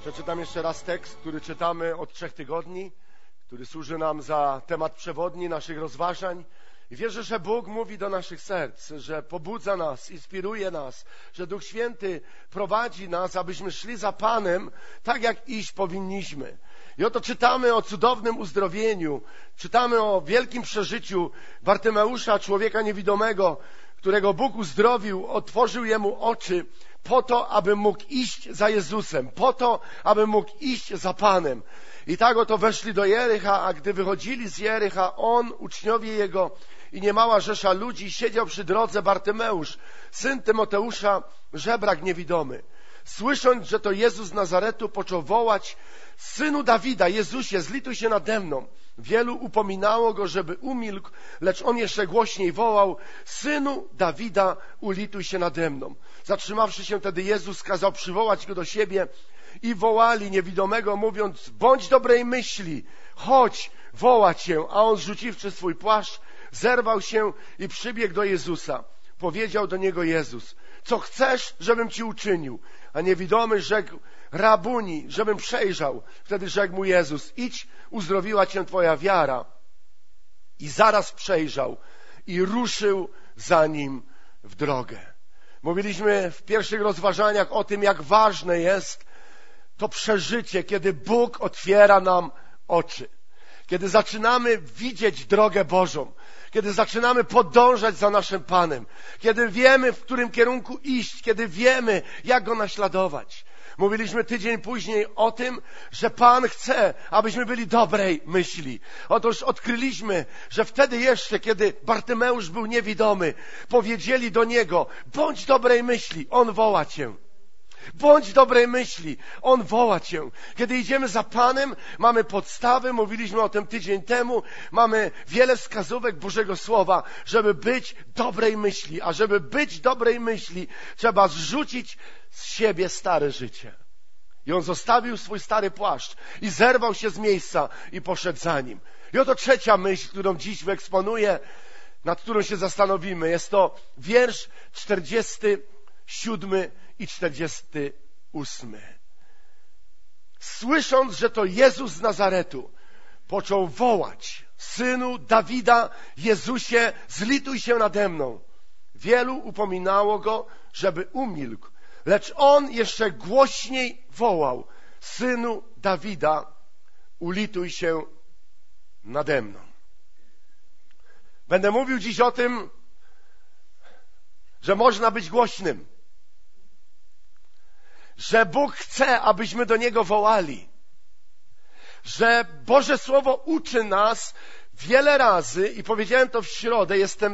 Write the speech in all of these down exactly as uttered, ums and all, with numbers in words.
Przeczytam jeszcze raz tekst, który czytamy od trzech tygodni, który służy nam za temat przewodni naszych rozważań. I wierzę, że Bóg mówi do naszych serc, że pobudza nas, inspiruje nas, że Duch Święty prowadzi nas, abyśmy szli za Panem tak, jak iść powinniśmy. I oto czytamy o cudownym uzdrowieniu, czytamy o wielkim przeżyciu Bartymeusza, człowieka niewidomego, którego Bóg uzdrowił, otworzył jemu oczy po to, aby mógł iść za Jezusem, po to, aby mógł iść za Panem. I tak oto weszli do Jericha, a gdy wychodzili z Jericha, on, uczniowie jego i niemała rzesza ludzi, siedział przy drodze Bartymeusz, syn Tymoteusza, żebrak niewidomy. Słysząc, że to Jezus z Nazaretu, począł wołać: Synu Dawida, Jezusie, zlituj się nade mną. Wielu upominało go, żeby umilkł, lecz on jeszcze głośniej wołał: Synu Dawida, ulituj się nade mną. Zatrzymawszy się wtedy Jezus, kazał przywołać go do siebie i wołali niewidomego, mówiąc: bądź dobrej myśli, chodź, woła cię. A on, rzuciwszy swój płaszcz, zerwał się i przybiegł do Jezusa. Powiedział do niego Jezus: co chcesz, żebym ci uczynił? A niewidomy rzekł: Rabuni, żebym przejrzał. Wtedy rzekł mu Jezus: idź, uzdrowiła cię twoja wiara. I zaraz przejrzał i ruszył za nim w drogę. Mówiliśmy w pierwszych rozważaniach o tym, jak ważne jest to przeżycie, kiedy Bóg otwiera nam oczy. Kiedy zaczynamy widzieć drogę Bożą. Kiedy zaczynamy podążać za naszym Panem. Kiedy wiemy, w którym kierunku iść. Kiedy wiemy, jak Go naśladować. Mówiliśmy tydzień później o tym, że Pan chce, abyśmy byli dobrej myśli. Otóż odkryliśmy, że wtedy jeszcze, kiedy Bartymeusz był niewidomy, powiedzieli do niego: bądź dobrej myśli, On woła cię. Bądź dobrej myśli, On woła cię. Kiedy idziemy za Panem, mamy podstawy, mówiliśmy o tym tydzień temu, mamy wiele wskazówek Bożego Słowa, żeby być dobrej myśli. A żeby być dobrej myśli, trzeba zrzucić z siebie stare życie. I on zostawił swój stary płaszcz i zerwał się z miejsca i poszedł za nim. I oto trzecia myśl, którą dziś wyeksponuję, nad którą się zastanowimy. Jest to wiersz czterdziesty siódmy i czterdziesty ósmy. Słysząc, że to Jezus z Nazaretu, począł wołać: Synu Dawida, Jezusie, zlituj się nade mną. Wielu upominało go, żeby umilkł, lecz on jeszcze głośniej wołał: Synu Dawida, ulituj się nade mną. Będę mówił dziś o tym, że można być głośnym. Że Bóg chce, abyśmy do Niego wołali. Że Boże Słowo uczy nas wiele razy, i powiedziałem to w środę, jestem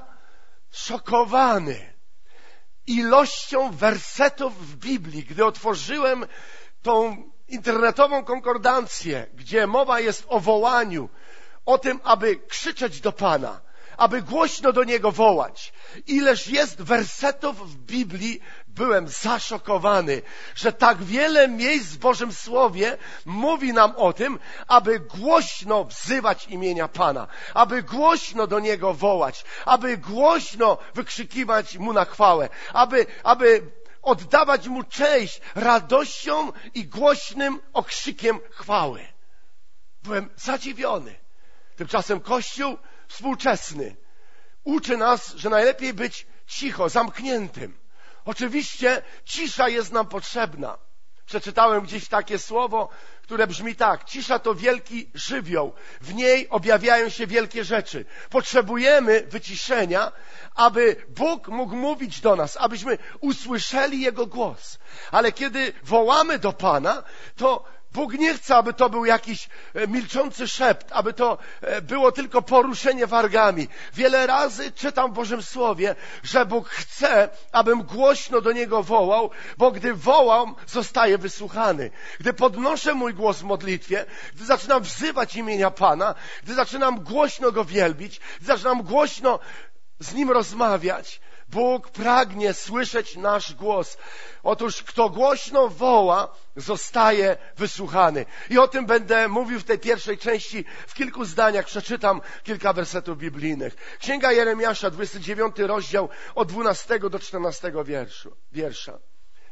zaszokowany ilością wersetów w Biblii. Gdy otworzyłem tą internetową konkordancję, gdzie mowa jest o wołaniu, o tym, aby krzyczeć do Pana, aby głośno do Niego wołać. Ileż jest wersetów w Biblii, byłem zaszokowany, że tak wiele miejsc w Bożym Słowie mówi nam o tym, aby głośno wzywać imienia Pana, aby głośno do Niego wołać, aby głośno wykrzykiwać Mu na chwałę, aby, aby oddawać Mu cześć radością i głośnym okrzykiem chwały. Byłem zadziwiony. Tymczasem Kościół współczesny uczy nas, że najlepiej być cicho, zamkniętym. Oczywiście cisza jest nam potrzebna. Przeczytałem gdzieś takie słowo, które brzmi tak: cisza to wielki żywioł. W niej objawiają się wielkie rzeczy. Potrzebujemy wyciszenia, aby Bóg mógł mówić do nas, abyśmy usłyszeli Jego głos. Ale kiedy wołamy do Pana, to Bóg nie chce, aby to był jakiś milczący szept, aby to było tylko poruszenie wargami. Wiele razy czytam w Bożym Słowie, że Bóg chce, abym głośno do Niego wołał, bo gdy wołam, zostaję wysłuchany. Gdy podnoszę mój głos w modlitwie, gdy zaczynam wzywać imienia Pana, gdy zaczynam głośno Go wielbić, gdy zaczynam głośno z Nim rozmawiać, Bóg pragnie słyszeć nasz głos. Otóż kto głośno woła, zostaje wysłuchany. I o tym będę mówił w tej pierwszej części. W kilku zdaniach przeczytam kilka wersetów biblijnych. Księga Jeremiasza, dwudziesty dziewiąty rozdział, od dwunastego do czternastego wierszu, wiersza.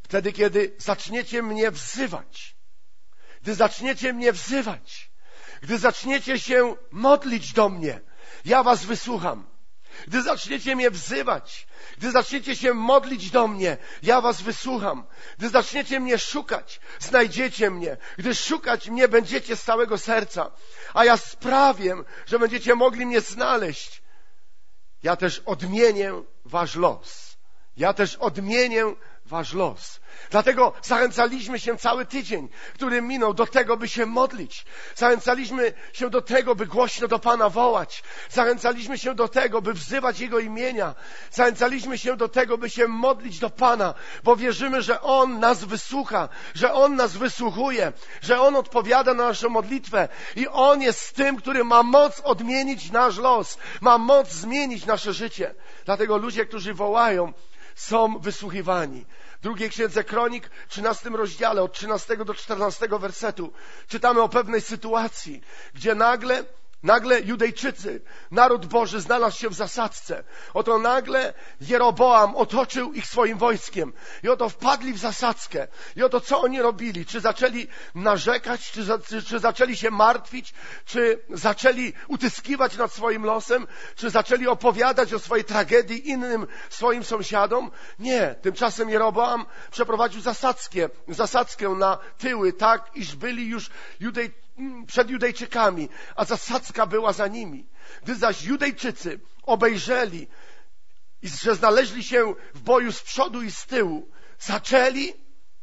Wtedy, kiedy zaczniecie mnie wzywać, gdy zaczniecie mnie wzywać, gdy zaczniecie się modlić do mnie, ja was wysłucham. Gdy zaczniecie mnie wzywać, gdy zaczniecie się modlić do mnie, ja was wysłucham. Gdy zaczniecie mnie szukać, znajdziecie mnie. Gdy szukać mnie będziecie z całego serca, a ja sprawię, że będziecie mogli mnie znaleźć. Ja też odmienię wasz los. Ja też odmienię wasz los. Dlatego zachęcaliśmy się cały tydzień, który minął, do tego, by się modlić. Zachęcaliśmy się do tego, by głośno do Pana wołać. Zachęcaliśmy się do tego, by wzywać Jego imienia. Zachęcaliśmy się do tego, by się modlić do Pana, bo wierzymy, że On nas wysłucha, że On nas wysłuchuje, że On odpowiada na naszą modlitwę i On jest tym, który ma moc odmienić nasz los, ma moc zmienić nasze życie. Dlatego ludzie, którzy wołają, są wysłuchiwani. W drugiej księdze Kronik, w trzynastym rozdziale, od trzynastego do czternastego wersetu, czytamy o pewnej sytuacji, gdzie nagle, nagle Judejczycy, naród Boży znalazł się w zasadzce. Oto nagle Jeroboam otoczył ich swoim wojskiem i oto wpadli w zasadzkę. I oto co oni robili? Czy zaczęli narzekać, czy, za, czy, czy zaczęli się martwić, czy zaczęli utyskiwać nad swoim losem, czy zaczęli opowiadać o swojej tragedii innym swoim sąsiadom? Nie. Tymczasem Jeroboam przeprowadził zasadzkę, zasadzkę na tyły, tak iż byli już Judej, przed Judejczykami, a zasadzka była za nimi. Gdy zaś Judejczycy obejrzeli, że znaleźli się w boju z przodu i z tyłu, zaczęli,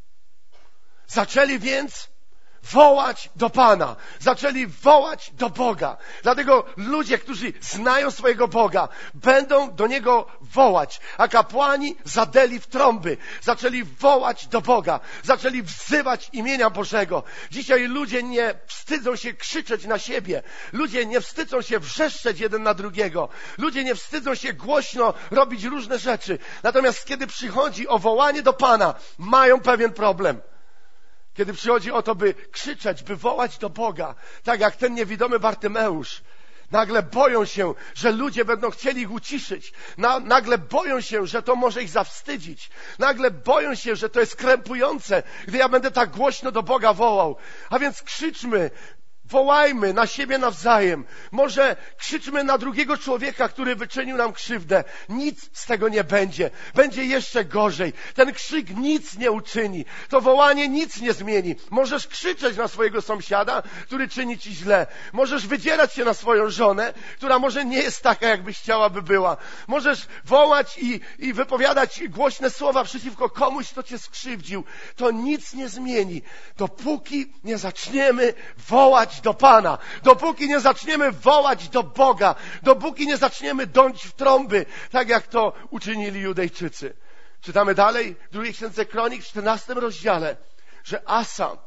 zaczęli więc wołać do Pana. Zaczęli wołać do Boga. Dlatego ludzie, którzy znają swojego Boga, będą do Niego wołać. A kapłani zadęli w trąby. Zaczęli wołać do Boga. Zaczęli wzywać imienia Bożego. Dzisiaj ludzie nie wstydzą się krzyczeć na siebie. Ludzie nie wstydzą się wrzeszczeć jeden na drugiego. Ludzie nie wstydzą się głośno robić różne rzeczy. Natomiast kiedy przychodzi o wołanie do Pana, mają pewien problem. Kiedy przychodzi o to, by krzyczeć, by wołać do Boga, tak jak ten niewidomy Bartymeusz, nagle boją się, że ludzie będą chcieli ich uciszyć. Na, nagle boją się, że to może ich zawstydzić. Nagle boją się, że to jest krępujące, gdy ja będę tak głośno do Boga wołał. A więc krzyczmy, wołajmy na siebie nawzajem. Może krzyczmy na drugiego człowieka, który wyczynił nam krzywdę. Nic z tego nie będzie. Będzie jeszcze gorzej. Ten krzyk nic nie uczyni. To wołanie nic nie zmieni. Możesz krzyczeć na swojego sąsiada, który czyni ci źle. Możesz wydzierać się na swoją żonę, która może nie jest taka, jakbyś chciała, by była. Możesz wołać i, i wypowiadać głośne słowa przeciwko komuś, kto cię skrzywdził. To nic nie zmieni. Dopóki nie zaczniemy wołać do Pana, dopóki nie zaczniemy wołać do Boga, dopóki nie zaczniemy dąć w trąby, tak jak to uczynili Judejczycy. Czytamy dalej w drugiej księdze Kronik, w czternastym rozdziale, że Asa,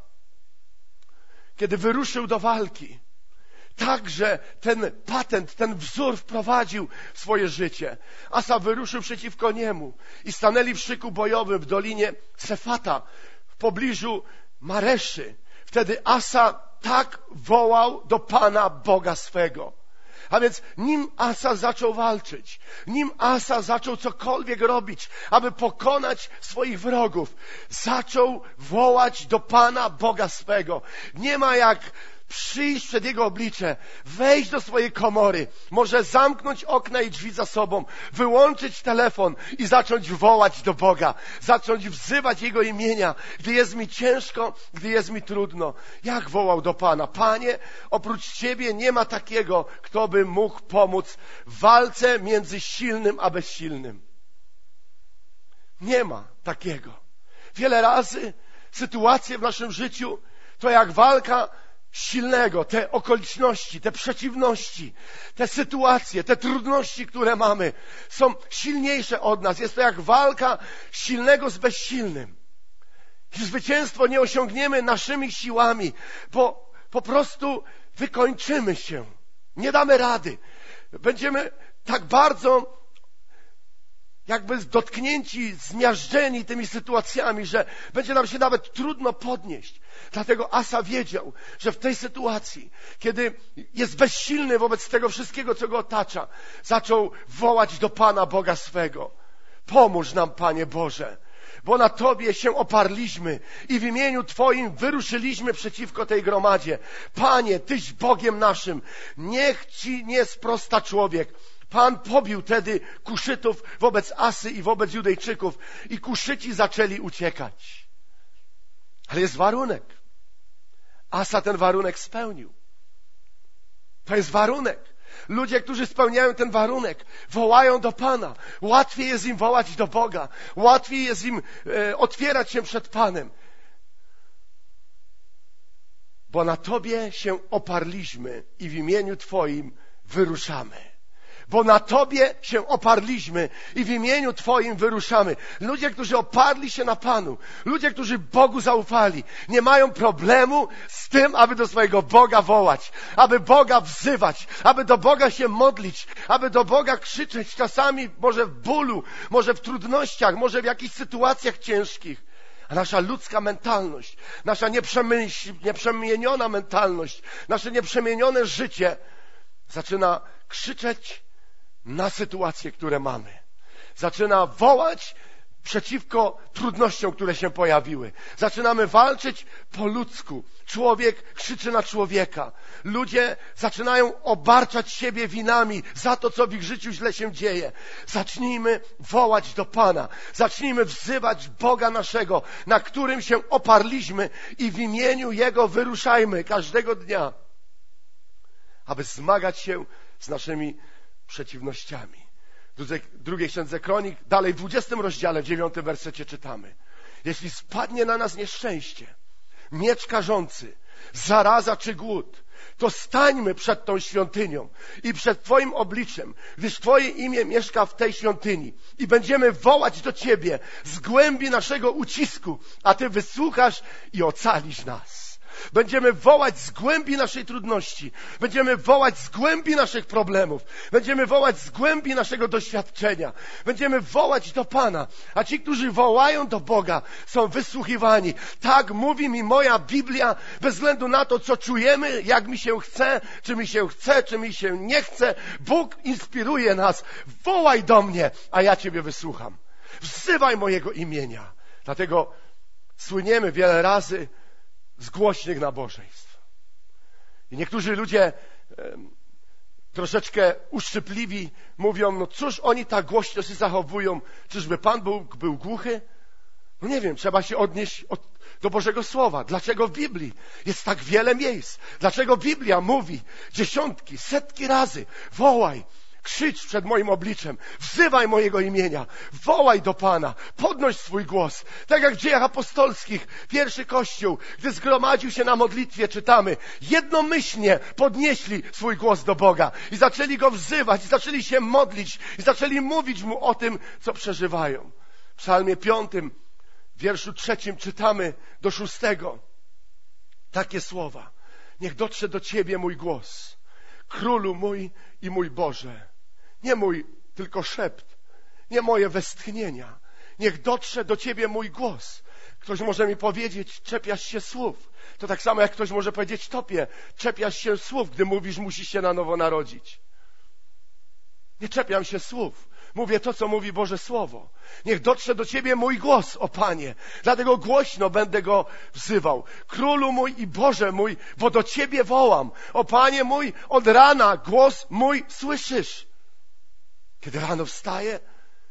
kiedy wyruszył do walki, także ten patent, ten wzór wprowadził w swoje życie. Asa wyruszył przeciwko niemu i stanęli w szyku bojowym w dolinie Sefata, w pobliżu Mareszy. Wtedy Asa tak wołał do Pana Boga swego. A więc nim Asa zaczął walczyć, nim Asa zaczął cokolwiek robić, aby pokonać swoich wrogów, zaczął wołać do Pana Boga swego. Nie ma jak przyjść przed Jego oblicze, wejść do swojej komory, może zamknąć okna i drzwi za sobą, wyłączyć telefon i zacząć wołać do Boga, zacząć wzywać Jego imienia, gdy jest mi ciężko, gdy jest mi trudno. Jak wołał do Pana? Panie, oprócz Ciebie nie ma takiego, kto by mógł pomóc w walce między silnym a bezsilnym. Nie ma takiego. Wiele razy sytuacje w naszym życiu to jak walka silnego, te okoliczności, te przeciwności, te sytuacje, te trudności, które mamy, są silniejsze od nas. Jest to jak walka silnego z bezsilnym. I zwycięstwo nie osiągniemy naszymi siłami, bo po prostu wykończymy się. Nie damy rady. Będziemy tak bardzo jakby dotknięci, zmiażdżeni tymi sytuacjami, że będzie nam się nawet trudno podnieść. Dlatego Asa wiedział, że w tej sytuacji, kiedy jest bezsilny wobec tego wszystkiego, co go otacza, zaczął wołać do Pana Boga swego. Pomóż nam, Panie Boże. bo na Tobie się oparliśmy i w imieniu Twoim wyruszyliśmy przeciwko tej gromadzie. Panie, Tyś Bogiem naszym, niech Ci nie sprosta człowiek. Pan pobił wtedy Kuszytów wobec Asy i wobec Judejczyków i Kuszyci zaczęli uciekać. Ale jest warunek. Asa ten warunek spełnił. To jest warunek. Ludzie, którzy spełniają ten warunek, wołają do Pana. Łatwiej jest im wołać do Boga. Łatwiej jest im e, otwierać się przed Panem. Bo na Tobie się oparliśmy i w imieniu Twoim wyruszamy. Bo na Tobie się oparliśmy i w imieniu Twoim wyruszamy. Ludzie, którzy oparli się na Panu, ludzie, którzy Bogu zaufali, nie mają problemu z tym, aby do swojego Boga wołać, aby Boga wzywać, aby do Boga się modlić, aby do Boga krzyczeć, czasami może w bólu, może w trudnościach, może w jakichś sytuacjach ciężkich. A nasza ludzka mentalność, nasza nieprzemyśl, nieprzemieniona mentalność, nasze nieprzemienione życie zaczyna krzyczeć na sytuacje, które mamy. Zaczyna wołać przeciwko trudnościom, które się pojawiły. Zaczynamy walczyć po ludzku. Człowiek krzyczy na człowieka. Ludzie zaczynają obarczać siebie winami za to, co w ich życiu źle się dzieje. Zacznijmy wołać do Pana. Zacznijmy wzywać Boga naszego, na którym się oparliśmy i w imieniu Jego wyruszajmy każdego dnia, aby zmagać się z naszymi przeciwnościami. W drugiej księdze Kronik, dalej w dwudziestym rozdziale, w dziewiątym wersecie czytamy: jeśli spadnie na nas nieszczęście, miecz karzący, zaraza czy głód, to stańmy przed tą świątynią i przed Twoim obliczem, gdyż Twoje imię mieszka w tej świątyni i będziemy wołać do Ciebie z głębi naszego ucisku, a Ty wysłuchasz i ocalisz nas. Będziemy wołać z głębi naszej trudności. Będziemy wołać z głębi naszych problemów. Będziemy wołać z głębi naszego doświadczenia. Będziemy wołać do Pana. A ci, którzy wołają do Boga, są wysłuchiwani. Tak mówi mi moja Biblia, bez względu na to, co czujemy, jak mi się chce, czy mi się chce, czy mi się nie chce. Bóg inspiruje nas. Wołaj do mnie, a ja Ciebie wysłucham. Wzywaj mojego imienia. Dlatego słyniemy wiele razy z głośnych nabożeństw. I niektórzy ludzie e, troszeczkę uszczypliwi mówią, no cóż oni tak głośno się zachowują, czyżby Pan Bóg był głuchy? No nie wiem, trzeba się odnieść od, do Bożego Słowa. Dlaczego w Biblii jest tak wiele miejsc? Dlaczego Biblia mówi dziesiątki, setki razy: wołaj, krzycz przed moim obliczem, wzywaj mojego imienia, wołaj do Pana, podnoś swój głos. Tak jak w Dziejach Apostolskich, pierwszy Kościół, gdy zgromadził się na modlitwie, czytamy, jednomyślnie podnieśli swój głos do Boga i zaczęli Go wzywać, i zaczęli się modlić, i zaczęli mówić Mu o tym, co przeżywają. W Psalmie piątym, w wierszu trzecim czytamy do szóstego takie słowa: niech dotrze do Ciebie mój głos, Królu mój i mój Boże. Nie mój tylko szept, nie moje westchnienia. Niech dotrze do Ciebie mój głos. Ktoś może mi powiedzieć: czepiasz się słów. To tak samo jak ktoś może powiedzieć Tobie: czepiasz się słów, gdy mówisz, musisz się na nowo narodzić. Nie czepiam się słów. Mówię to, co mówi Boże Słowo. Niech dotrze do Ciebie mój głos, o Panie. Dlatego głośno będę Go wzywał. Królu mój i Boże mój, bo do Ciebie wołam. O Panie mój, od rana głos mój słyszysz. Kiedy rano wstaję,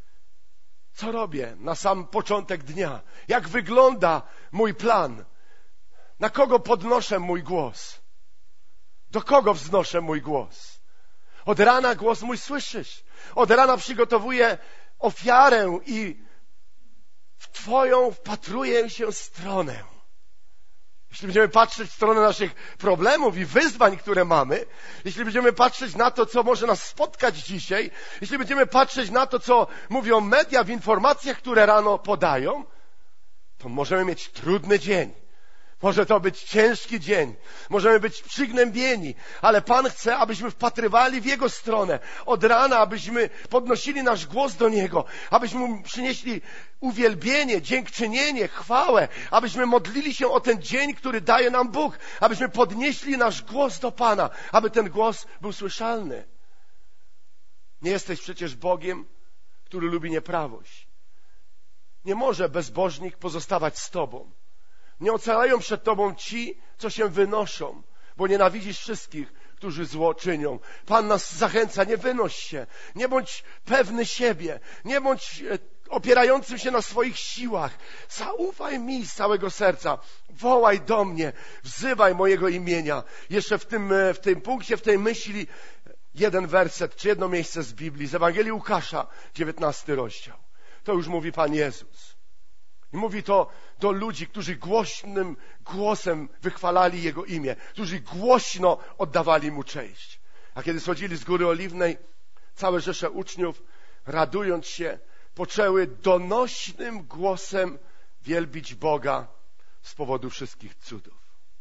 co robię na sam początek dnia? Jak wygląda mój plan? Na kogo podnoszę mój głos? Do kogo wznoszę mój głos? Od rana głos mój słyszysz. Od rana przygotowuję ofiarę i w Twoją wpatruję się stronę. Jeśli będziemy patrzeć w stronę naszych problemów i wyzwań, które mamy, jeśli będziemy patrzeć na to, co może nas spotkać dzisiaj, jeśli będziemy patrzeć na to, co mówią media w informacjach, które rano podają, to możemy mieć trudny dzień. Może to być ciężki dzień. Możemy być przygnębieni, ale Pan chce, abyśmy wpatrywali w Jego stronę od rana, abyśmy podnosili nasz głos do Niego, abyśmy Mu przynieśli uwielbienie, dziękczynienie, chwałę, abyśmy modlili się o ten dzień, który daje nam Bóg, abyśmy podnieśli nasz głos do Pana, aby ten głos był słyszalny. Nie jesteś przecież Bogiem, który lubi nieprawość. Nie może bezbożnik pozostawać z Tobą. Nie ocalają przed Tobą ci, co się wynoszą, bo nienawidzisz wszystkich, którzy zło czynią. Pan nas zachęca, nie wynoś się, nie bądź pewny siebie, nie bądź opierającym się na swoich siłach. Zaufaj mi z całego serca, wołaj do mnie, wzywaj mojego imienia. Jeszcze w tym, w tym punkcie, w tej myśli jeden werset, czy jedno miejsce z Biblii, z Ewangelii Łukasza, dziewiętnasty rozdział. To już mówi Pan Jezus. I mówi to do ludzi, którzy głośnym głosem wychwalali Jego imię, którzy głośno oddawali Mu cześć. A kiedy schodzili z Góry Oliwnej, całe rzesze uczniów, radując się, poczęły donośnym głosem wielbić Boga z powodu wszystkich cudów.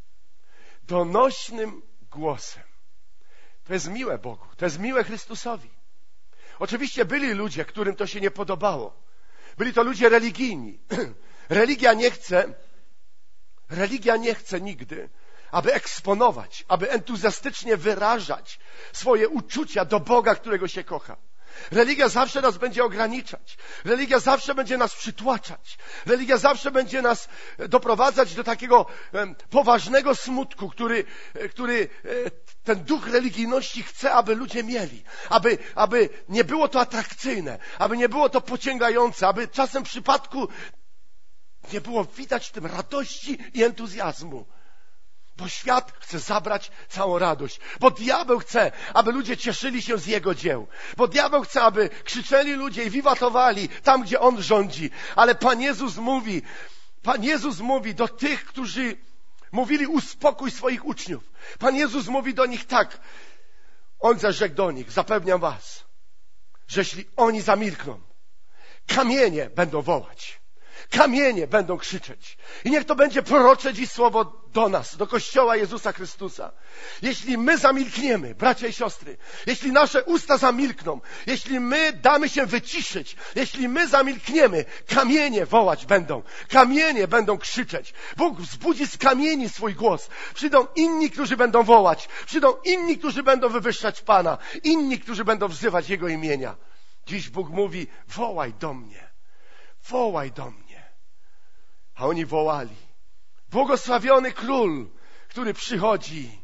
Donośnym głosem. To jest miłe Bogu, to jest miłe Chrystusowi. Oczywiście byli ludzie, którym to się nie podobało. Byli to ludzie religijni. Religia nie chce, religia nie chce nigdy, aby eksponować, aby entuzjastycznie wyrażać swoje uczucia do Boga, którego się kocha. Religia zawsze nas będzie ograniczać. Religia zawsze będzie nas przytłaczać. Religia zawsze będzie nas doprowadzać do takiego poważnego smutku, który, który ten duch religijności chce, aby ludzie mieli. Aby, aby nie było to atrakcyjne, aby nie było to pociągające, aby czasem w przypadku nie było widać w tym radości i entuzjazmu. Bo świat chce zabrać całą radość. Bo diabeł chce, aby ludzie cieszyli się z jego dzieł. Bo diabeł chce, aby krzyczeli ludzie i wiwatowali tam, gdzie on rządzi. Ale Pan Jezus mówi, Pan Jezus mówi do tych, którzy mówili uspokój swoich uczniów. Pan Jezus mówi do nich tak. On zaś rzekł do nich, zapewniam was, że jeśli oni zamilkną, kamienie będą wołać. Kamienie będą krzyczeć. I niech to będzie prorocze dziś słowo do nas, do Kościoła Jezusa Chrystusa. Jeśli my zamilkniemy, bracia i siostry, jeśli nasze usta zamilkną, jeśli my damy się wyciszyć, jeśli my zamilkniemy, kamienie wołać będą. Kamienie będą krzyczeć. Bóg wzbudzi z kamieni swój głos. Przyjdą inni, którzy będą wołać. Przyjdą inni, którzy będą wywyższać Pana. Inni, którzy będą wzywać Jego imienia. Dziś Bóg mówi, wołaj do mnie. Wołaj do mnie. A oni wołali. Błogosławiony Król, który przychodzi.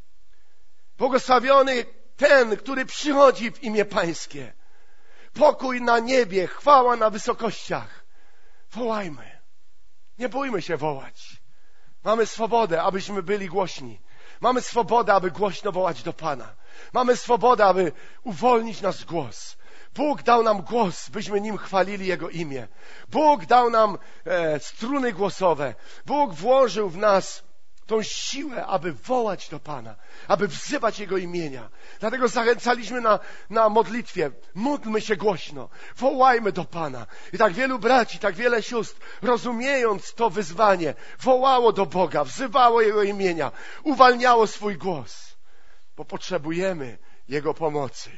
Błogosławiony ten, który przychodzi w imię Pańskie. Pokój na niebie, chwała na wysokościach. Wołajmy. Nie bójmy się wołać. Mamy swobodę, abyśmy byli głośni. Mamy swobodę, aby głośno wołać do Pana. Mamy swobodę, aby uwolnić nasz głos. Bóg dał nam głos, byśmy nim chwalili Jego imię. Bóg dał nam e, struny głosowe. Bóg włożył w nas tą siłę, aby wołać do Pana, aby wzywać Jego imienia. Dlatego zachęcaliśmy na, na modlitwie. Módlmy się głośno, wołajmy do Pana. I tak wielu braci, tak wiele sióstr, rozumiejąc to wyzwanie, wołało do Boga, wzywało Jego imienia, uwalniało swój głos, bo potrzebujemy Jego pomocy.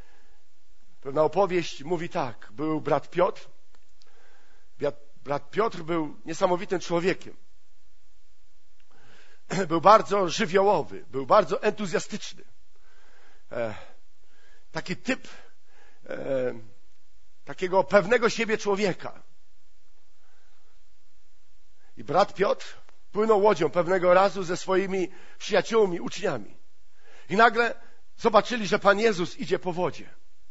Pewna opowieść mówi tak. Był brat Piotr. Brat Piotr był niesamowitym człowiekiem. Był bardzo żywiołowy, był bardzo entuzjastyczny. E, taki typ e, takiego pewnego siebie człowieka. I brat Piotr płynął łodzią pewnego razu ze swoimi przyjaciółmi, uczniami. I nagle zobaczyli, że Pan Jezus idzie po wodzie.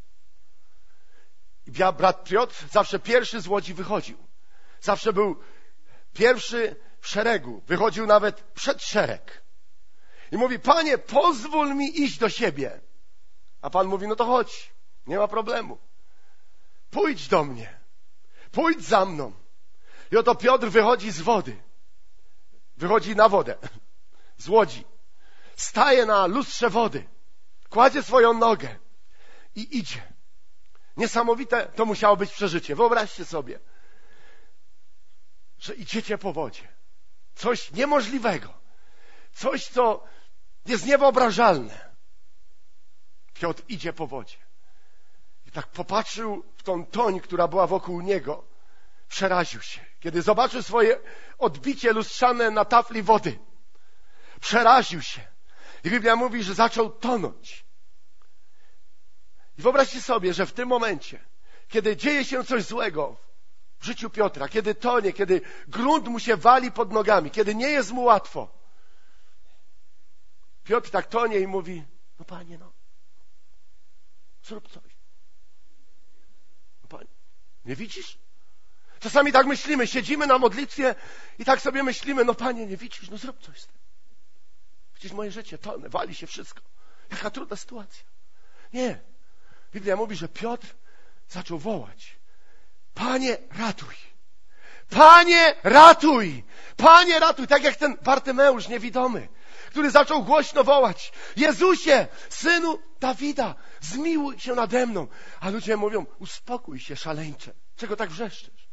I brat Piotr zawsze pierwszy z łodzi wychodził. Zawsze był pierwszy w szeregu. Wychodził nawet przed szereg. I mówi, Panie, pozwól mi iść do siebie. A Pan mówi, no to chodź, nie ma problemu. Pójdź do mnie. Pójdź za mną. I oto Piotr wychodzi z wody. Wychodzi na wodę. Z łodzi. Staje na lustrze wody. Kładzie swoją nogę. I idzie. Niesamowite to musiało być przeżycie. Wyobraźcie sobie, że idziecie po wodzie. Coś niemożliwego. Coś, co jest niewyobrażalne. Piotr idzie po wodzie. I tak popatrzył w tą toń, która była wokół niego. Przeraził się. Kiedy zobaczył swoje odbicie lustrzane na tafli wody. Przeraził się. I Biblia mówi, że zaczął tonąć. I wyobraźcie sobie, że w tym momencie, kiedy dzieje się coś złego w życiu Piotra, kiedy tonie, kiedy grunt mu się wali pod nogami, kiedy nie jest mu łatwo. Piotr tak tonie i mówi, no Panie, no, zrób coś. No Panie, nie widzisz? Czasami tak myślimy, siedzimy na modlitwie i tak sobie myślimy, no Panie, nie widzisz, no zrób coś z tym. Widzisz, moje życie tonie, wali się wszystko. Jaka trudna sytuacja. Nie. Biblia mówi, że Piotr zaczął wołać. Panie, ratuj. Panie, ratuj. Panie, ratuj. Tak jak ten Bartymeusz niewidomy, który zaczął głośno wołać. Jezusie, Synu Dawida, zmiłuj się nade mną. A ludzie mówią, uspokój się, szaleńcze. Czego tak wrzeszczysz?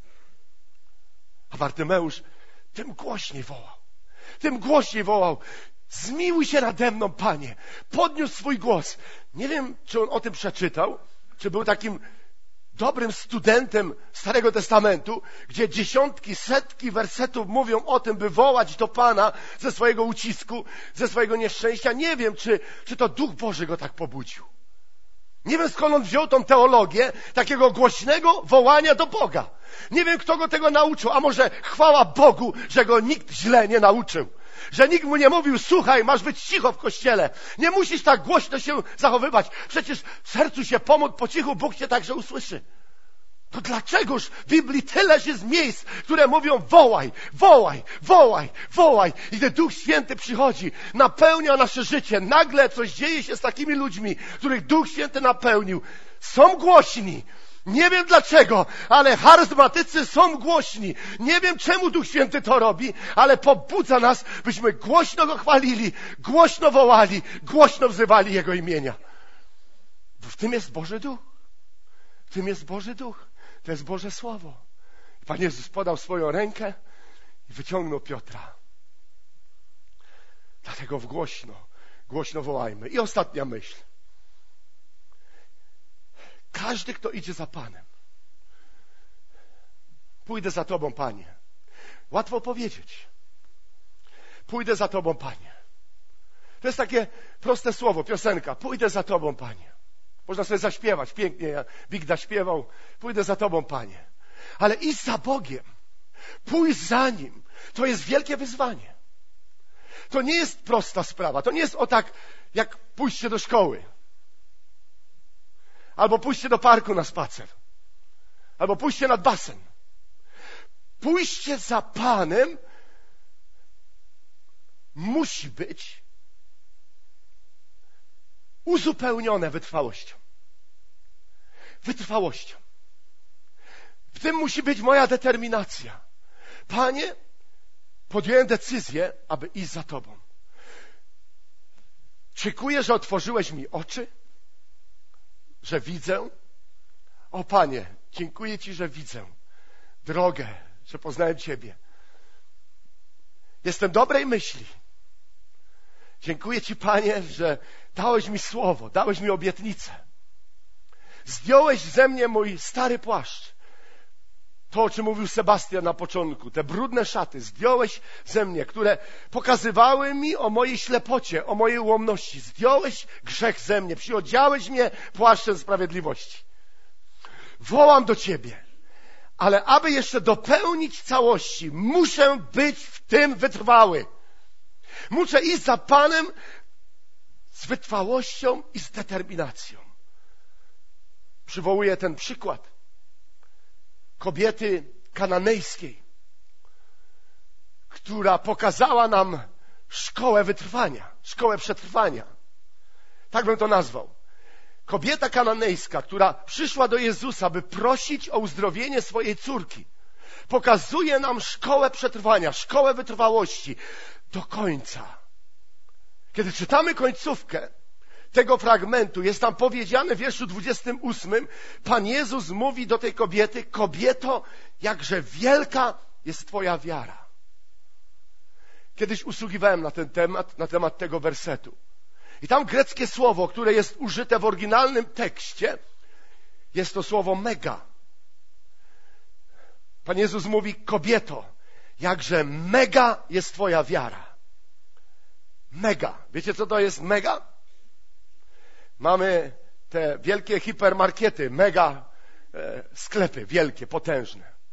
A Bartymeusz tym głośniej wołał. Tym głośniej wołał. Zmiłuj się nade mną, Panie. Podniósł swój głos. Nie wiem, czy on o tym przeczytał, czy był takim dobrym studentem Starego Testamentu, gdzie dziesiątki, setki wersetów mówią o tym, by wołać do Pana ze swojego ucisku, ze swojego nieszczęścia. Nie wiem, czy, czy to Duch Boży go tak pobudził. Nie wiem, skąd on wziął tą teologię takiego głośnego wołania do Boga. Nie wiem, kto go tego nauczył, a może chwała Bogu, że go nikt źle nie nauczył. Że nikt mu nie mówił, słuchaj, masz być cicho w kościele. Nie musisz tak głośno się zachowywać. Przecież w sercu się pomódl po cichu, Bóg cię także usłyszy. To dlaczegoż w Biblii tyle jest miejsc, które mówią wołaj, wołaj, wołaj, wołaj. I gdy Duch Święty przychodzi, napełnia nasze życie. Nagle coś dzieje się z takimi ludźmi, których Duch Święty napełnił. Są głośni. Nie wiem dlaczego, ale charyzmatycy są głośni. Nie wiem, czemu Duch Święty to robi, ale pobudza nas, byśmy głośno Go chwalili, głośno wołali, głośno wzywali Jego imienia. Bo w tym jest Boży Duch. W tym jest Boży Duch. To jest Boże Słowo. Pan Jezus podał swoją rękę i wyciągnął Piotra. Dlatego w głośno, głośno wołajmy. I ostatnia myśl. Każdy, kto idzie za Panem. Pójdę za Tobą, Panie. Łatwo powiedzieć. Pójdę za Tobą, Panie. To jest takie proste słowo, piosenka. Pójdę za Tobą, Panie. Można sobie zaśpiewać pięknie, jak Bigda śpiewał. Pójdę za Tobą, Panie. Ale iść za Bogiem, pójść za Nim, to jest wielkie wyzwanie. To nie jest prosta sprawa. To nie jest o tak, jak pójście do szkoły. Albo pójście do parku na spacer. Albo pójście nad basen. Pójście za Panem musi być uzupełnione wytrwałością. Wytrwałością. W tym musi być moja determinacja. Panie, podjąłem decyzję, aby iść za Tobą. Dziękuję, że otworzyłeś mi oczy, że widzę. O Panie, dziękuję Ci, że widzę drogę, że poznałem Ciebie. Jestem dobrej myśli. Dziękuję Ci, Panie, że dałeś mi słowo, dałeś mi obietnicę. Zdjąłeś ze mnie mój stary płaszcz. To, o czym mówił Sebastian na początku, te brudne szaty zdjąłeś ze mnie, które pokazywały mi o mojej ślepocie, o mojej ułomności. Zdjąłeś grzech ze mnie, przyodziałeś mnie płaszczem sprawiedliwości. Wołam do Ciebie, ale aby jeszcze dopełnić całości, muszę być w tym wytrwały. Muszę iść za Panem z wytrwałością i z determinacją. Przywołuję ten przykład kobiety kananejskiej, która pokazała nam szkołę wytrwania, szkołę przetrwania. Tak bym to nazwał. Kobieta kananejska, która przyszła do Jezusa, by prosić o uzdrowienie swojej córki, pokazuje nam szkołę przetrwania, szkołę wytrwałości do końca. Kiedy czytamy końcówkę tego fragmentu, jest tam powiedziane w wierszu dwudziestym ósmym, Pan Jezus mówi do tej kobiety: kobieto, jakże wielka jest Twoja wiara. Kiedyś usługiwałem na ten temat, na temat tego wersetu. I tam greckie słowo, które jest użyte w oryginalnym tekście, jest to słowo mega. Pan Jezus mówi: kobieto, jakże mega jest Twoja wiara. Mega. Wiecie, co to jest mega? Mamy te wielkie hipermarkety, mega e, sklepy, wielkie, potężne.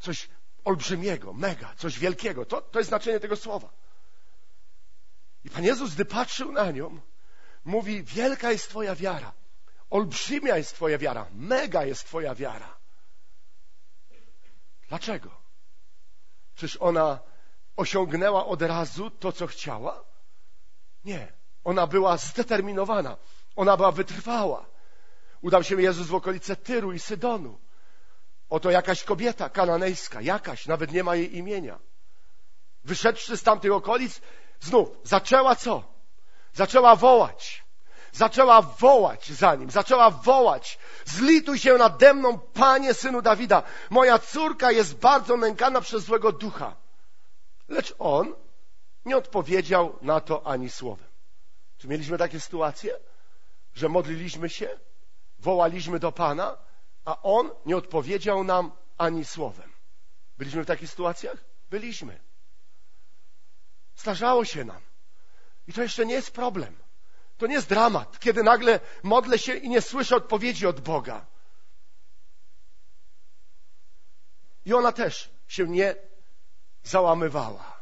coś olbrzymiego, mega, coś wielkiego. To, to jest znaczenie tego słowa. I Pan Jezus, gdy patrzył na nią, mówi, wielka jest twoja wiara, olbrzymia jest twoja wiara, mega jest twoja wiara. Dlaczego? Czyż ona osiągnęła od razu to, co chciała? Nie. Ona była zdeterminowana. Ona była wytrwała. Udał się Jezus w okolice Tyru i Sydonu. Oto jakaś kobieta kananejska, jakaś, nawet nie ma jej imienia. Wyszedłszy z tamtych okolic, znów zaczęła co? Zaczęła wołać. Zaczęła wołać za nim. Zaczęła wołać. Zlituj się nade mną, Panie, Synu Dawida. Moja córka jest bardzo nękana przez złego ducha. Lecz on nie odpowiedział na to ani słowem. Czy mieliśmy takie sytuacje, że modliliśmy się, wołaliśmy do Pana, a On nie odpowiedział nam ani słowem? Byliśmy w takich sytuacjach? Byliśmy. Zdarzało się nam. I to jeszcze nie jest problem. To nie jest dramat, kiedy nagle modlę się i nie słyszę odpowiedzi od Boga. I ona też się nie załamywała.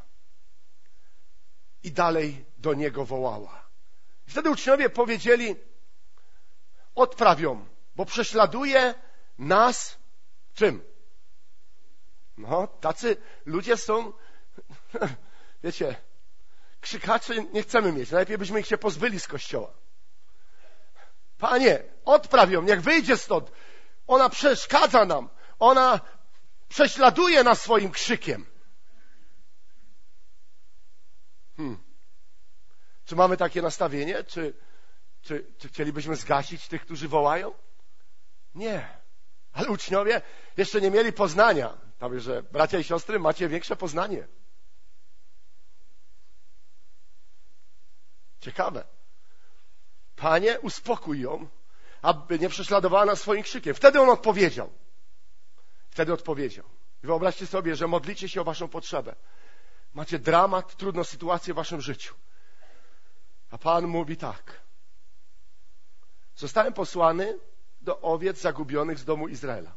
I dalej do Niego wołała. I wtedy uczniowie powiedzieli, odpraw ją, bo prześladuje nas czym? No, tacy ludzie są, wiecie, krzykaczy nie chcemy mieć. Najlepiej byśmy ich się pozbyli z kościoła. Panie, odpraw ją, niech wyjdzie stąd. Ona przeszkadza nam. Ona prześladuje nas swoim krzykiem. Hmm. Czy mamy takie nastawienie? Czy, czy, czy chcielibyśmy zgasić tych, którzy wołają? Nie. Ale uczniowie jeszcze nie mieli poznania. Tam, że bracia i siostry, macie większe poznanie. Ciekawe. Panie, uspokój ją, aby nie prześladowała nas swoim krzykiem. Wtedy on odpowiedział. Wtedy odpowiedział. I wyobraźcie sobie, że modlicie się o waszą potrzebę. Macie dramat, trudną sytuację w waszym życiu. A Pan mówi tak. Zostałem posłany do owiec zagubionych z domu Izraela.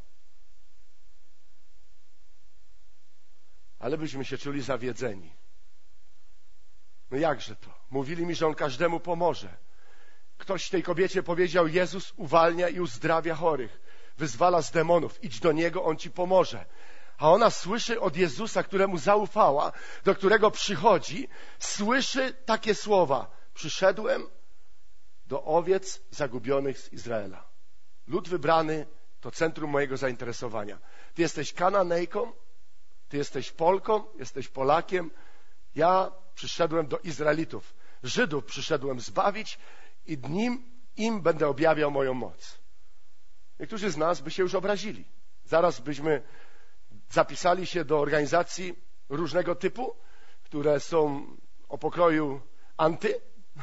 Ale byśmy się czuli zawiedzeni. No jakże to? Mówili mi, że On każdemu pomoże. Ktoś tej kobiecie powiedział, Jezus uwalnia i uzdrawia chorych. Wyzwala z demonów. Idź do Niego, On ci pomoże. A ona słyszy od Jezusa, któremu zaufała, do którego przychodzi, słyszy takie słowa. Przyszedłem do owiec zagubionych z Izraela. Lud wybrany to centrum mojego zainteresowania. Ty jesteś Kananejką, ty jesteś Polką, jesteś Polakiem. Ja przyszedłem do Izraelitów. Żydów przyszedłem zbawić i nim im będę objawiał moją moc. Niektórzy z nas by się już obrazili. Zaraz byśmy zapisali się do organizacji różnego typu, które są o pokroju anty.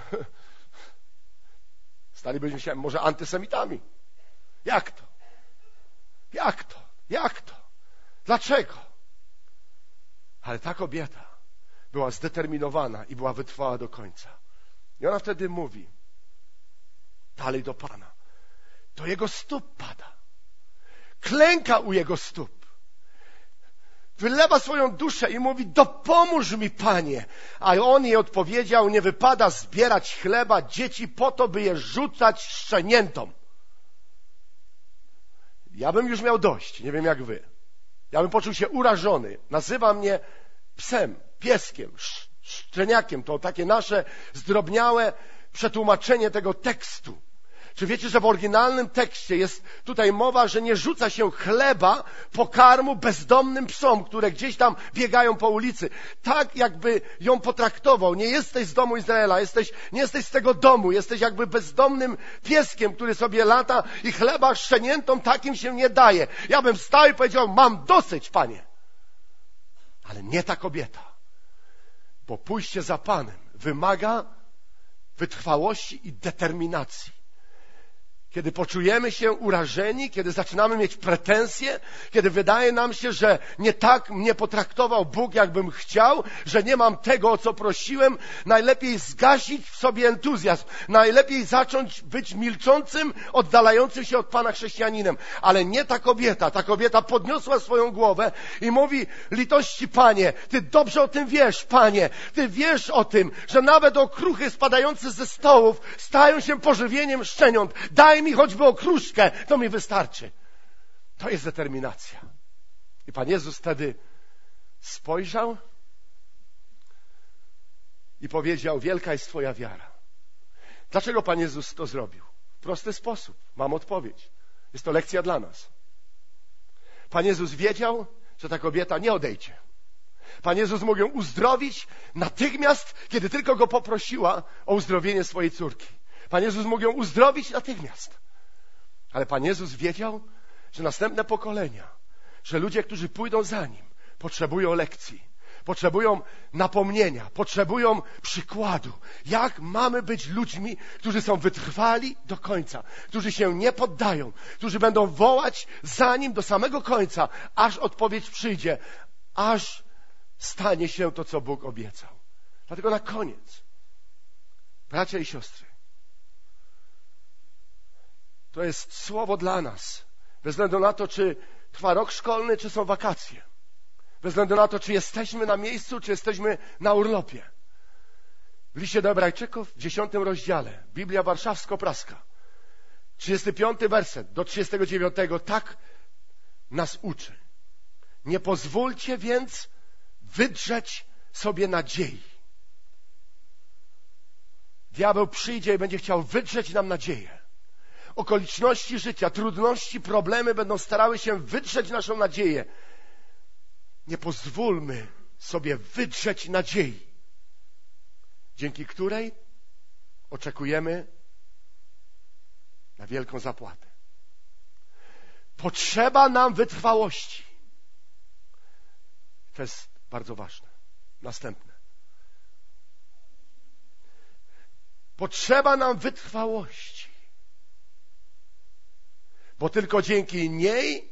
Stalibyśmy się może antysemitami. Jak to? Jak to? Jak to? Dlaczego? Ale ta kobieta była zdeterminowana i była wytrwała do końca. I ona wtedy mówi dalej do Pana. Do Jego stóp pada. Klęka u Jego stóp. Wylewa swoją duszę i mówi, dopomóż mi, Panie. A On jej odpowiedział, nie wypada zbierać chleba dzieci po to, by je rzucać szczeniętom. Ja bym już miał dość, nie wiem jak wy. Ja bym poczuł się urażony. Nazywa mnie psem, pieskiem, szczeniakiem. To takie nasze zdrobniałe przetłumaczenie tego tekstu. Czy wiecie, że w oryginalnym tekście jest tutaj mowa, że nie rzuca się chleba, pokarmu bezdomnym psom, które gdzieś tam biegają po ulicy. Tak jakby ją potraktował. Nie jesteś z domu Izraela, jesteś, nie jesteś z tego domu, jesteś jakby bezdomnym pieskiem, który sobie lata i chleba szczeniętom takim się nie daje. Ja bym stał i powiedział, mam dosyć, Panie. Ale nie ta kobieta. Bo pójście za Panem wymaga wytrwałości i determinacji. Kiedy poczujemy się urażeni, kiedy zaczynamy mieć pretensje, kiedy wydaje nam się, że nie tak mnie potraktował Bóg, jakbym chciał, że nie mam tego, o co prosiłem, najlepiej zgasić w sobie entuzjazm. Najlepiej zacząć być milczącym, oddalającym się od Pana chrześcijaninem. Ale nie ta kobieta. Ta kobieta podniosła swoją głowę i mówi: litości Panie, Ty dobrze o tym wiesz, Panie. Ty wiesz o tym, że nawet okruchy spadające ze stołów stają się pożywieniem szczeniąt. Daj mi choćby okruszkę, to mi wystarczy. To jest determinacja. I Pan Jezus wtedy spojrzał i powiedział: wielka jest Twoja wiara. Dlaczego Pan Jezus to zrobił? W prosty sposób. Mam odpowiedź. Jest to lekcja dla nas. Pan Jezus wiedział, że ta kobieta nie odejdzie. Pan Jezus mógł ją uzdrowić natychmiast, kiedy tylko Go poprosiła o uzdrowienie swojej córki. Pan Jezus mógł ją uzdrowić natychmiast. Ale Pan Jezus wiedział, że następne pokolenia, że ludzie, którzy pójdą za Nim, potrzebują lekcji, potrzebują napomnienia, potrzebują przykładu. Jak mamy być ludźmi, którzy są wytrwali do końca, którzy się nie poddają, którzy będą wołać za Nim do samego końca, aż odpowiedź przyjdzie, aż stanie się to, co Bóg obiecał. Dlatego na koniec, bracia i siostry, to jest słowo dla nas. Bez względu na to, czy trwa rok szkolny, czy są wakacje. Bez względu na to, czy jesteśmy na miejscu, czy jesteśmy na urlopie. W liście do Hebrajczyków w dziesiątym rozdziale, Biblia Warszawsko-Praska, trzydziesty piąty werset do trzydziestego dziewiątego, tak nas uczy. Nie pozwólcie więc wydrzeć sobie nadziei. Diabeł przyjdzie i będzie chciał wydrzeć nam nadzieję. Okoliczności życia, trudności, problemy będą starały się wydrzeć naszą nadzieję. Nie pozwólmy sobie wydrzeć nadziei, dzięki której oczekujemy na wielką zapłatę. Potrzeba nam wytrwałości. To jest bardzo ważne. Następne. Potrzeba nam wytrwałości. Bo tylko dzięki niej,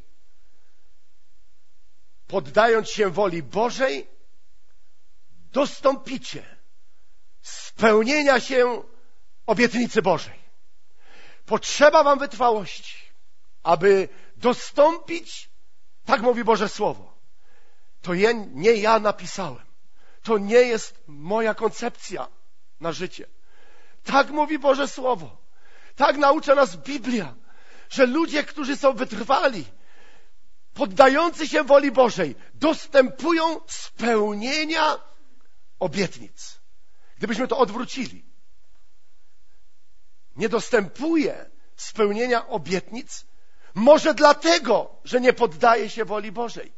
poddając się woli Bożej, dostąpicie spełnienia się obietnicy Bożej. Potrzeba wam wytrwałości, aby dostąpić, tak mówi Boże Słowo. To je, nie ja napisałem. To nie jest moja koncepcja na życie. Tak mówi Boże Słowo. Tak naucza nas Biblia, że ludzie, którzy są wytrwali, poddający się woli Bożej, dostępują spełnienia obietnic. Gdybyśmy to odwrócili, nie dostępuje spełnienia obietnic, może dlatego, że nie poddaje się woli Bożej.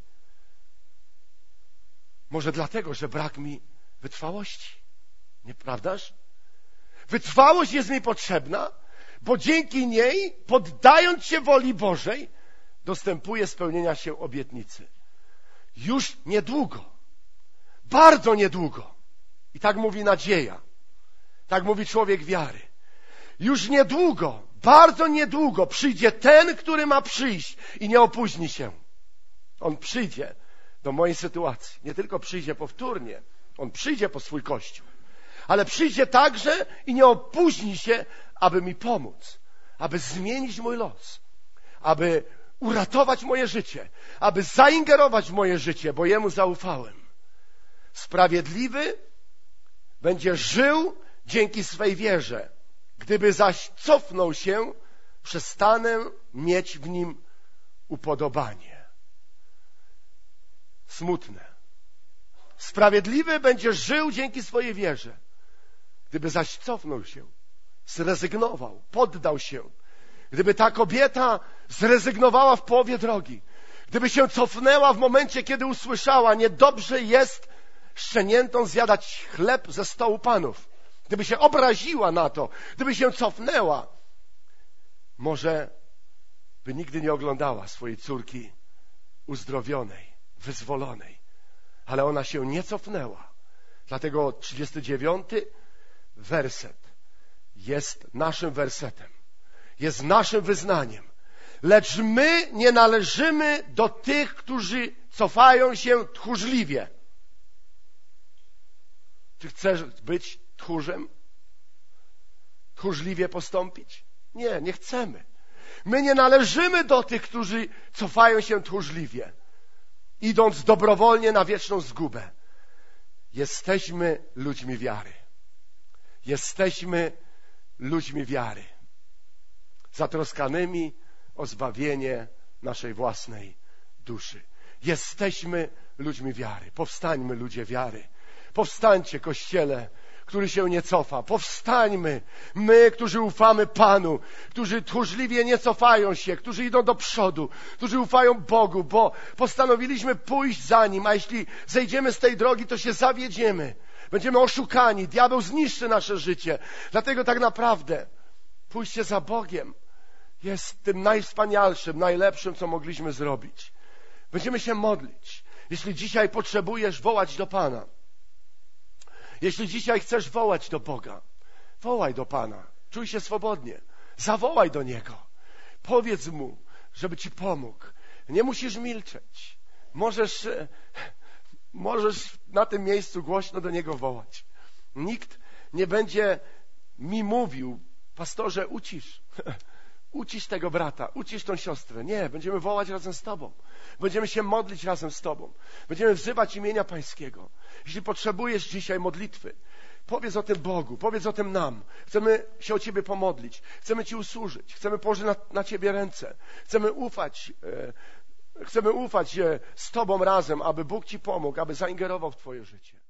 Może dlatego, że brak mi wytrwałości. Nieprawdaż? Wytrwałość jest mi potrzebna, bo dzięki niej, poddając się woli Bożej, dostępuje spełnienia się obietnicy. Już niedługo, bardzo niedługo, i tak mówi nadzieja, tak mówi człowiek wiary, już niedługo, bardzo niedługo przyjdzie ten, który ma przyjść i nie opóźni się. On przyjdzie do mojej sytuacji. Nie tylko przyjdzie powtórnie, on przyjdzie po swój Kościół, ale przyjdzie także i nie opóźni się, aby mi pomóc, aby zmienić mój los, aby uratować moje życie, aby zaingerować w moje życie, bo Jemu zaufałem. Sprawiedliwy będzie żył dzięki swej wierze. Gdyby zaś cofnął się, przestanę mieć w nim upodobanie. Smutne. Sprawiedliwy będzie żył dzięki swojej wierze. Gdyby zaś cofnął się, zrezygnował, poddał się, gdyby ta kobieta zrezygnowała w połowie drogi, gdyby się cofnęła w momencie, kiedy usłyszała, niedobrze jest szczeniętom zjadać chleb ze stołu panów, gdyby się obraziła na to, gdyby się cofnęła, może by nigdy nie oglądała swojej córki uzdrowionej, wyzwolonej. Ale ona się nie cofnęła. Dlatego trzydziesty dziewiąty werset jest naszym wersetem. jest naszym wyznaniem. Lecz my nie należymy do tych, którzy cofają się tchórzliwie. Czy chcesz być tchórzem? Tchórzliwie postąpić? Nie, nie chcemy. My nie należymy do tych, którzy cofają się tchórzliwie, idąc dobrowolnie na wieczną zgubę. Jesteśmy ludźmi wiary. Jesteśmy ludźmi wiary. Zatroskanymi o zbawienie naszej własnej duszy. Jesteśmy ludźmi wiary. Powstańmy, ludzie wiary. Powstańcie, Kościele, który się nie cofa. Powstańmy, my, którzy ufamy Panu, którzy tchórzliwie nie cofają się, którzy idą do przodu, którzy ufają Bogu, bo postanowiliśmy pójść za Nim, a jeśli zejdziemy z tej drogi, to się zawiedziemy. Będziemy oszukani, diabeł zniszczy nasze życie. Dlatego tak naprawdę pójście za Bogiem jest tym najwspanialszym, najlepszym, co mogliśmy zrobić. Będziemy się modlić. Jeśli dzisiaj potrzebujesz wołać do Pana, jeśli dzisiaj chcesz wołać do Boga, wołaj do Pana. Czuj się swobodnie. Zawołaj do Niego. Powiedz Mu, żeby Ci pomógł. Nie musisz milczeć. Możesz, możesz na tym miejscu głośno do Niego wołać. Nikt nie będzie mi mówił, pastorze, ucisz. Ucisz tego brata, ucisz tą siostrę. Nie, będziemy wołać razem z Tobą. Będziemy się modlić razem z Tobą. Będziemy wzywać imienia Pańskiego. Jeśli potrzebujesz dzisiaj modlitwy, powiedz o tym Bogu, powiedz o tym nam. Chcemy się o Ciebie pomodlić. Chcemy Ci usłużyć. Chcemy położyć na, na Ciebie ręce. Chcemy ufać, e, chcemy ufać e, z Tobą razem, aby Bóg Ci pomógł, aby zaingerował w Twoje życie.